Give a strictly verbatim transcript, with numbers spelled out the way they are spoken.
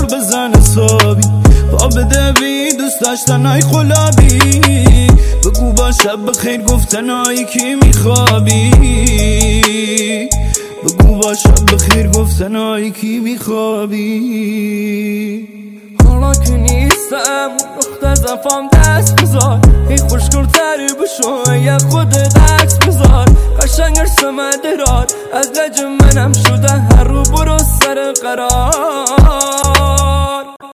بزن حسابی، پا بده بی دوست داشتن های خلابی. بگو با شب بخیر گفتن های کی میخوابی، بگو با شب بخیر گفتن های کی میخوابی. حالا که نیستم دختر زفام دست بذار، ای خوشگلتر بشو یه خودت عکس بذار. قشنگ ارسم درار از لج منم شده هر رو برو سر قرار.